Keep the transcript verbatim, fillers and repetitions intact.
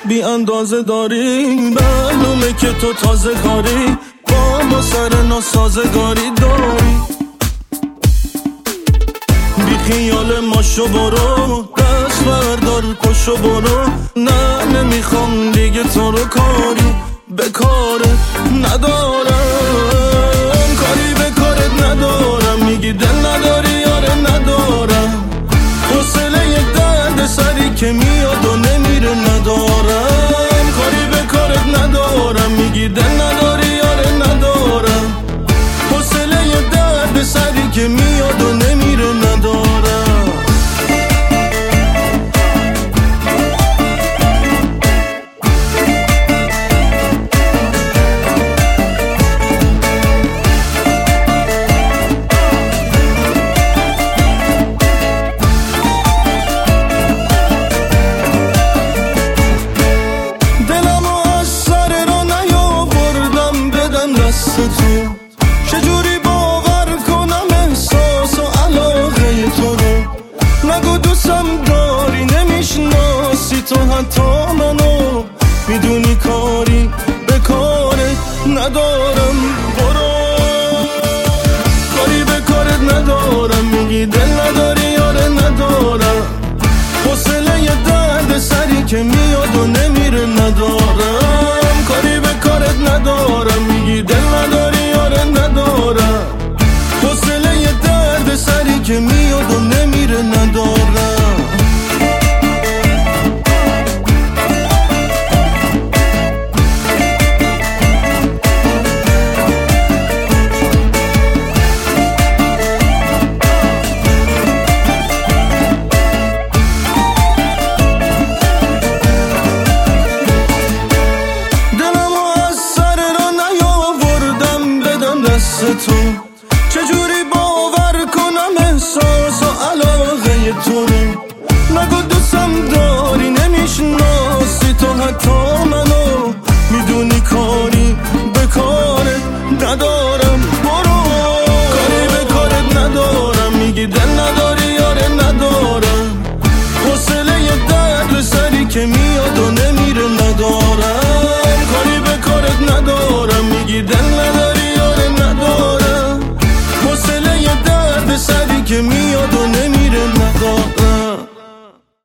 بی اندازه داری، معلومه که تو تازه کاری، با ما سر ناسازگاری داری. بی خیال ماشو برو، دست بردار پشو برو، نه نمیخوام دیگه تو رو کاری به کارت ندارم، کاری به کارت ندارم. میگی دل نداری یاره ندارم، حوصله یه درد سری که میاد و نمیره ندارم، کاری به کارت ندارم. میگی دل نداری یاره ندارم، حوصله یه درد سری که میاد و نمیره ندارم. چجوری باور کنم احساس و علاقه تو رو؟ نگو دوستم داری نمیشناسی تو حتی منو، میدونی کاری به کارت ندارم. برو کاری به کارت ندارم، میگی دل نداری یاره ندارم، حوصله یه درد سری که میاد و نمیره ندارم، کاری به کارت ندارم. میگی دل نداری یاره ندارم، حوصله یه درد سری که میاد و نمیره ندارم. تو چجوری باور کنم احساس و علاقه تو رو؟ نگو دوستم داری نمیشناسی تو حتی منو، میدونی کاری به کارت ندارم. برو کاری به کارت ندارم، میگی دل نداری یاره ندارم، حوصله یه درد سری که میاد و نمیره ندارم، کاری به کارت ندارم. میگی دل نداری یاره ندارم، حوصله یه درد سری که میاد و نمیره